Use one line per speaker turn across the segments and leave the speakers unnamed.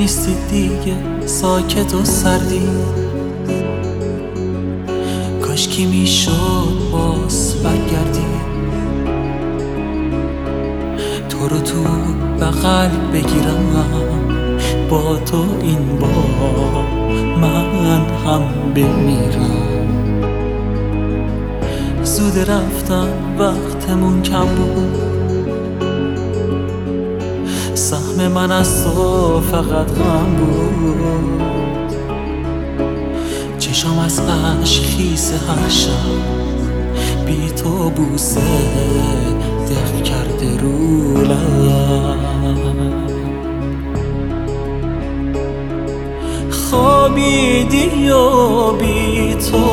نیستی دیگه، ساکت و سردی. کاشکی میشد باز برگردی، تو رو تو بغل بگیرم، با تو این بار من هم بمیرم. زود رفتم وقتمون کم بود، سهم من از تو فقط غم بود. چشام از عشق خیس هر شب، بی تو بوسه دق کرده رو لب. خوابیدی و بی تو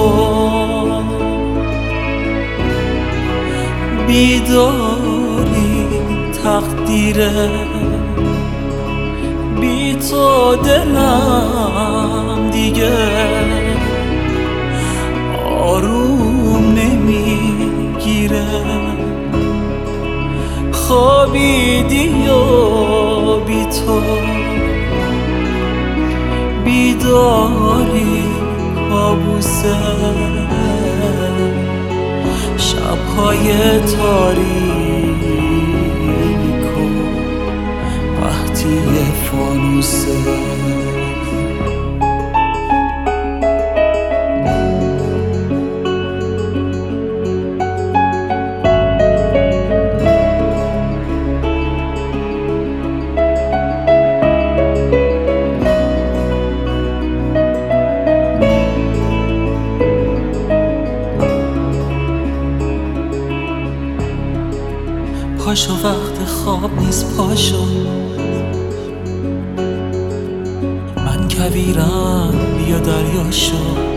بیداری تقدیره، بی تو دلم دیگه آروم نمیگیره. خوابیدی و بی تو بیداری کابوسه، شب‌های تاریک و قحطی فانوسه. پاشو وقت خواب نیست، پاشو من کویرم، بیا دریا شو.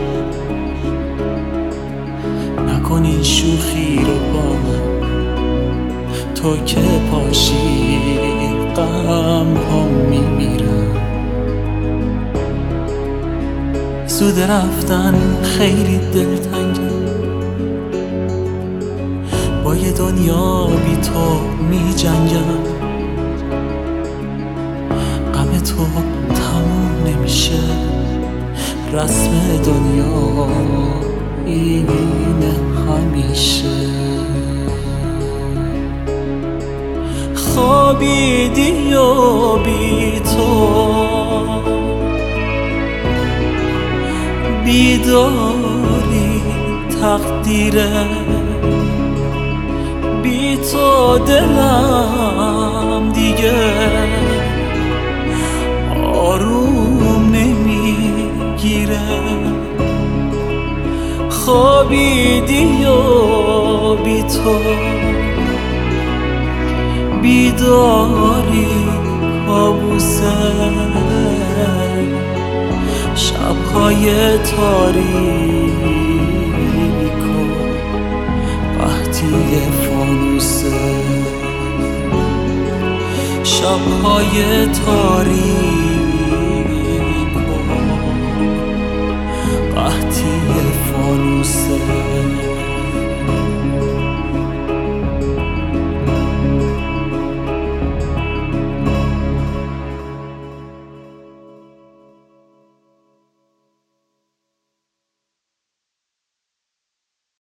نکن این شوخی رو با من، تو که پاشی غم هم میمیرم. زود رفتن خیلی دلتنگه، با یه دنیا بی تو می جنگم. غم تو تموم نمیشه، رسم دنیا اینه همیشه. خوابیدی و بی تو بیداری تقدیره، بی تو دلم دیگه آروم نمیگیره. خوابیدی و بی تو بیداری کابوسه، شب‌های تاریک و قحطی فانوسه. شب‌های تاریک